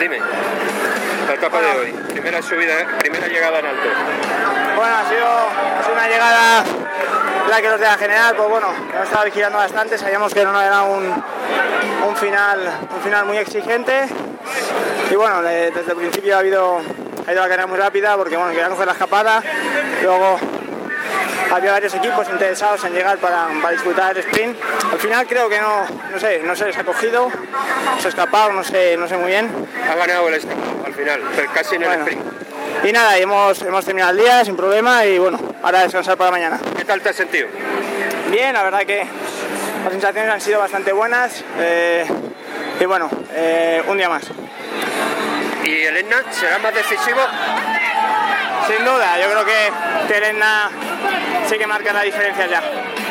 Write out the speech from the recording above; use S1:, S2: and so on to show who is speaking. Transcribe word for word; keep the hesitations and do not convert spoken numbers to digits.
S1: Jaime, la etapa de hoy, primera subida, primera llegada en alto.
S2: Bueno, ha sido, ha sido una llegada la que los de la general, pues bueno, hemos estado vigilando bastante, sabíamos que no era un, un final un final muy exigente y bueno, de, desde el principio ha habido ha ido la carrera muy rápida porque bueno, querían coger la escapada, luego había varios equipos interesados en llegar para, para disputar el sprint. Al final creo que no, no sé, no se les ha cogido, se ha escapado, no sé, no sé muy bien.
S1: Ha ganado el escapado al final, pero casi en el
S2: bueno,
S1: sprint.
S2: Y nada, hemos, hemos terminado el día sin problema y bueno, ahora a descansar para mañana.
S1: ¿Qué tal te has sentido?
S2: Bien, la verdad que las sensaciones han sido bastante buenas eh, y bueno, eh, un día más.
S1: ¿Y el Etna será más decisivo?
S2: Sin duda, yo creo que, que el Etna sí que marca la diferencia ya.